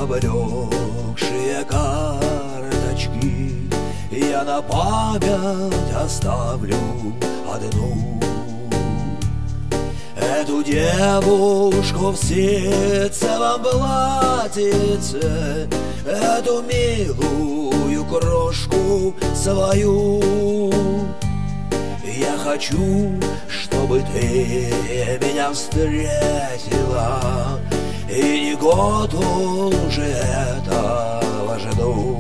поблекшие карточки я на память оставлю одну. Эту девушку в ситцевом платьице, эту милую крошку свою. Я хочу, чтобы ты меня встретила, и не год уже этого жду.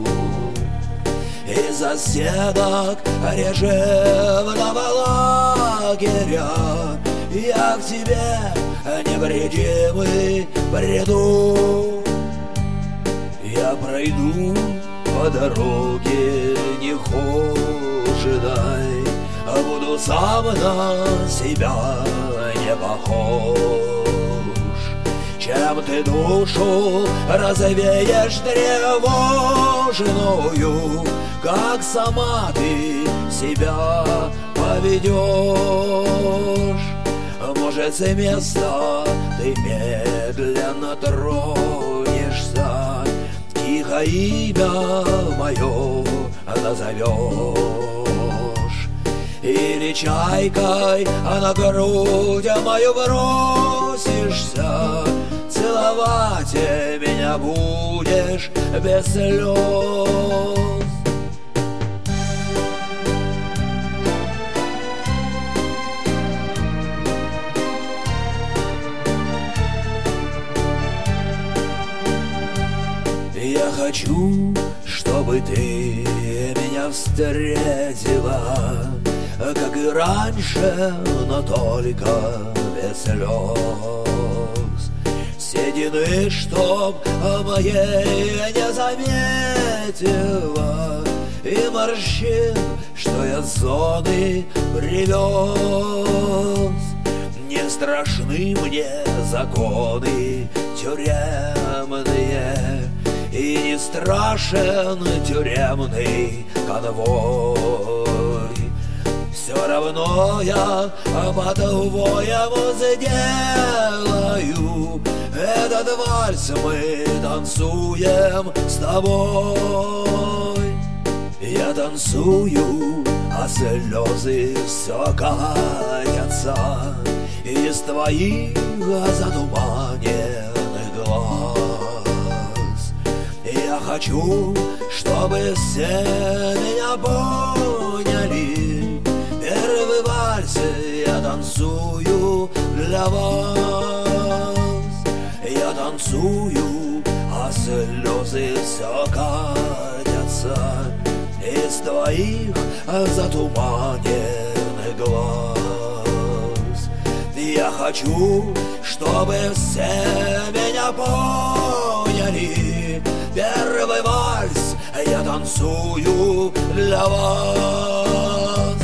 Из-за стенок режимного лагеря я к тебе невредимый приду. Я пройду по дороге нехоженой, буду сам на себя не похож. Чем ты душу развеешь тревожную, как сама ты себя поведешь. Может, с места ты медленно тронешься, тихо имя мое назовешь. Или чайкой на грудь мою бросишься, целовать меня будешь без слез. Я хочу, чтобы ты меня встретила, как и раньше, но только без слез. Седины, чтоб моей не заметила, и морщин, что я с зоны привез. Не страшны мне законы тюремные, и не страшен тюремный конвой. Все равно я по-твоему сделаю этот вальс, мы танцуем с тобой. Я танцую, а слезы все катятся из твоих затуманенных глаз. Я хочу, чтобы все меня поняли. Первый вальс я танцую для вас. Я танцую, а слезы все катятся из твоих затуманенных глаз. Я хочу, чтобы все меня поняли. Первый вальс я танцую для вас.